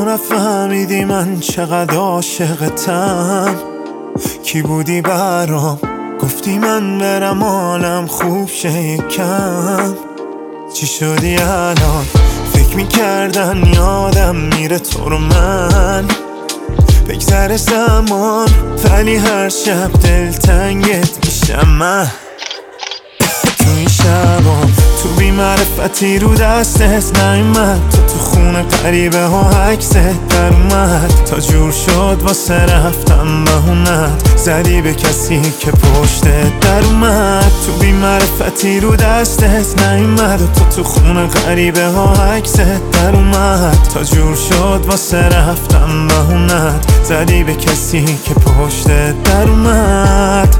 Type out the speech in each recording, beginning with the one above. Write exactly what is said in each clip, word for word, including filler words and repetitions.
نفهمیدی من چقدر عاشقتم. کی بودی برام گفتی من برم حالم خوب شه یکم. چی شدی الان فکر میکردن یادم میره تو رو من. بگذره زمان ولی هر شب دلتنگت میشم من. تو این شبام تو بی معرفتی رو دستت نیومد. تو تو خونه قریبه ها عکست در اومد. تا جور شد واسه رفتم بهونت زدی به کسی که پشتت در اومد. تو بی معرفتی رو دستت نیومد. و تو تو خونه قریبه ها عکست در اومد. تا جور شد واسه رفتم بهونت زدی به کسی که پشتت در اومد.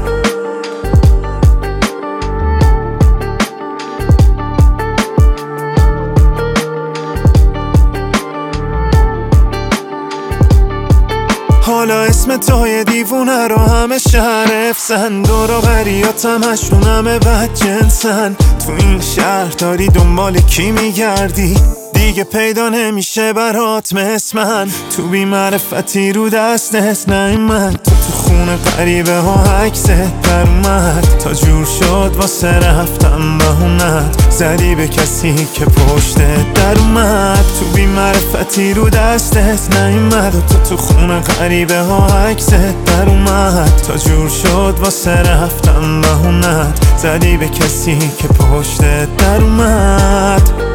حالا اسم توی دیوونه رو همه شهر افسن. دور و بریات همشون همه بد جنسن. تو این شهر داری دنبال کی میگردی؟ دیگه پیدا نمیشه برات مثل من. تو بی معرفتی رو دستت نیومد. تو تو خونه قریبه ها عکست در اومد. تا جور شد واسه رفتم بهونت زدی به کسی که پشتت در اومد. تو بی معرفتی رو دستت نیومد. و تو تو خونه قریبه ها عکست در اومد. تا جور شد واسه رفتم بهونت زدی به کسی که پشتت در اومد.